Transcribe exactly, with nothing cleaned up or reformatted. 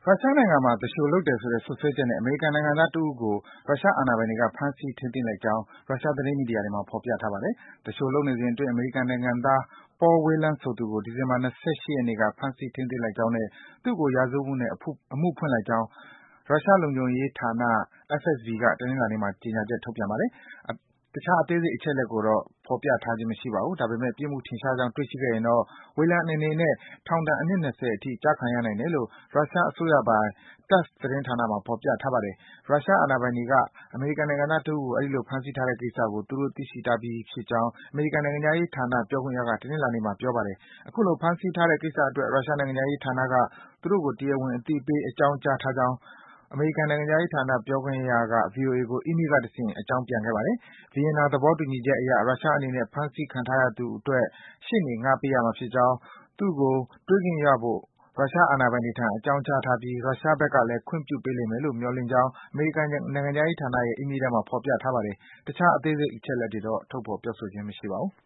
ရုရှားနိုင်ငံမှာ သူလျှိုလုပ်တယ်ဆိုတဲ့ စွပ်စွဲချက်နဲ့ အမေရိကန်နိုင်ငံသားတဦးကို ရုရှားအာဏာပိုင်တွေက ဖမ်းဆီး ထိန်းသိမ်းလိုက်ကြောင်း ရုရှားသတင်းမီဒီယာတွေမှာ ဖော်ပြထားပါတယ်။ သူလျှိုလုပ်နေစဉ်အတွင်း အမေရိကန်နိုင်ငံသား Paul Whelan ဆိုသူကို ဒီဇင်ဘာ ၂၈ ရက်နေ့က ဖမ်းဆီး ထိန်းသိမ်းလိုက်ကြောင်းနဲ့ သူ့ကို ရာဇဝတ်မှုနဲ့ အမှုဖွင့်လိုက်ကြောင်း ရုရှားလုံခြုံရေးဌာန F S B က တနင်္လာနေ့မှာ ကြေညာချက် ထုတ်ပြန်ပါတယ်။ တခြား အသေးစိတ် အချက်အလက်တွေကိုတော့ ဖော်ပြထားခြင်း မရှိပါဘူး။ ဒါပေမယ့် ပြစ်မှုထင်ရှားကြောင်း တွေ့ရှိခဲ့ရင်တော့ Whelan အနေနဲ့ ထောင်ဒဏ် အနှစ် ၂၀ အထိ ကျခံရနိုင်တယ်လို့ ရုရှားအစိုးရပိုင် TASS သတင်းဌာနမှာ ဖော်ပြထားပါတယ်။ ရုရှားအာဏာပိုင်တွေက အမေရိကန်နိုင်ငံသားတဦးကို အဲဒီလို ဖမ်းဆီးထားတဲ့ကိစ္စကို သူတို့ သိရှိထားပြီးဖြစ်ကြောင်း အမေရိကန်နိုင်ငံခြားရေးဌာန ပြောခွင့်ရက တနင်္လာနေ့မှာ ပြောပါတယ်။ အခုလို ဖမ်းဆီးထားတဲ့ကိစ္စအတွက် ရုရှားနိုင်ငံခြားရေးဌာနက သူတို့ကို တရားဝင် အသိပေး အကြောင်းကြားထားကြောင်း အမေရိကန်နိုင်ငံခြားရေးဌာန ပြောခွင့်ရက ဗွီအိုအေကို အီးမေးလ်ကတဆင့် အကြောင်းပြန်ခဲ့ပါတယ်။ Vienna သဘောတူညီချက်အရ ရုရှားအနေနဲ့ ဖမ်းဆီးခံထားရသူအတွက် ရှေ့နေ ငှားပေးရမှာဖြစ်ကြောင်း၊ သူ့ကို တွေ့ခွင့်ရဖို့ ရုရှားအာဏာပိုင်တွေထံ အကြောင်းကြားထားပြီး ရုရှားဘက်ကလည်း ခွင့်ပြုပေးလိမ့်မယ်လို့ မျှော်လင့်ကြောင်း အမေရိကန်နိုင်ငံခြားရေးဌာနရဲ့ အီးမေးလ်ထဲမှာ ဖော်ပြထားပါတယ်။ တခြား အသေးစိတ် အချက်အလက်တွေတော့ ထုတ်ဖော် ပြောဆိုခြင်း မရှိပါဘူး